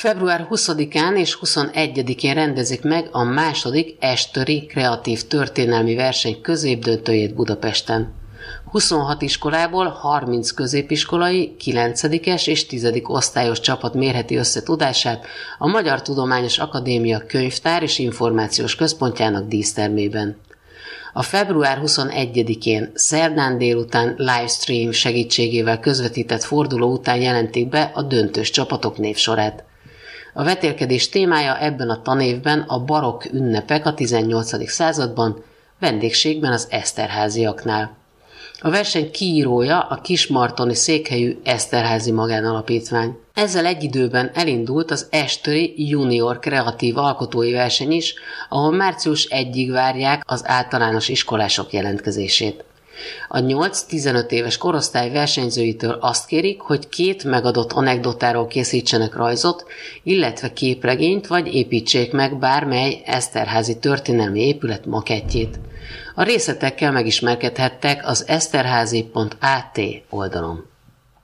Február 20-án és 21-én rendezik meg a második Estöri kreatív történelmi verseny középdöntőjét Budapesten. 26 iskolából 30 középiskolai, 9-es és 10. osztályos csapat mérheti össze tudását a Magyar Tudományos Akadémia Könyvtár és Információs Központjának dísztermében. A február 21-én szerdán délután livestream segítségével közvetített forduló után jelentik be a döntős csapatok névsorát. A vetélkedés témája ebben a tanévben a barokk ünnepek a 18. században, vendégségben az Eszterháziaknál. A verseny kiírója a kismartoni székhelyű Eszterházy Magánalapítvány. Ezzel egy időben elindult az Estöri Junior Kreatív Alkotói Verseny is, ahol március 1-ig várják az általános iskolások jelentkezését. A 8-15 éves korosztály versenyzőitől azt kérik, hogy 2 megadott anekdotáról készítsenek rajzot, illetve képregényt, vagy építsék meg bármely eszterházi történelmi épület makettjét. A részletekkel megismerkedhettek az eszterházi.at oldalon.